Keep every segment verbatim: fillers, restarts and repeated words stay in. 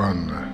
Анна.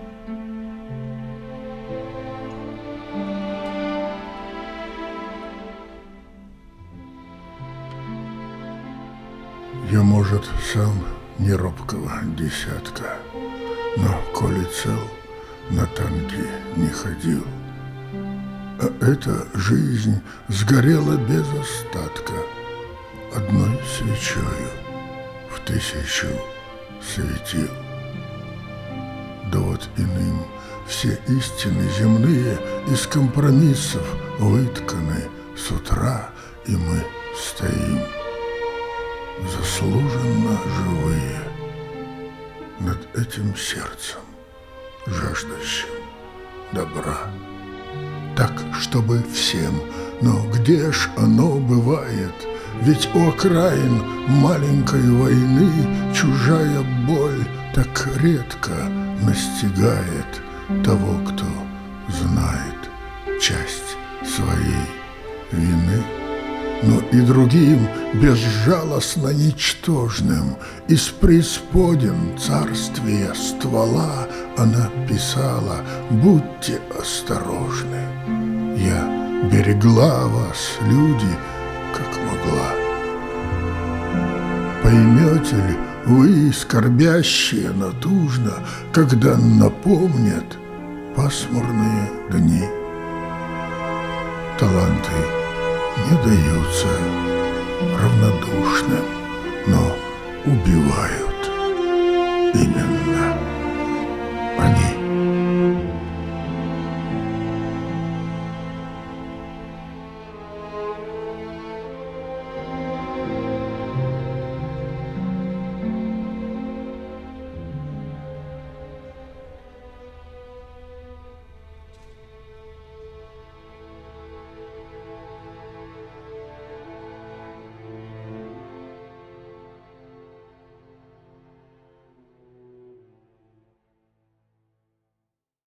Я, может, сам не робкого десятка, но, коли цел, на танки не ходил. А эта жизнь сгорела без остатка одной свечою в тысячу светил. Да вот иным все истины земные из компромиссов вытканы с утра, и мы стоим заслуженно живые над этим сердцем, жаждущим добра. Так, чтобы всем, но где ж оно бывает? Ведь у окраин маленькой войны чужая боль так редко настигает того, кто знает часть своей вины. Но и другим, безжалостно ничтожным, из преисподин царствия ствола она писала: будьте осторожны. Я берегла вас, люди, как могла. Поймете ли вы, скорбящие натужно, когда напомнят пасмурные дни? Таланты не даются равнодушным, но убивают именно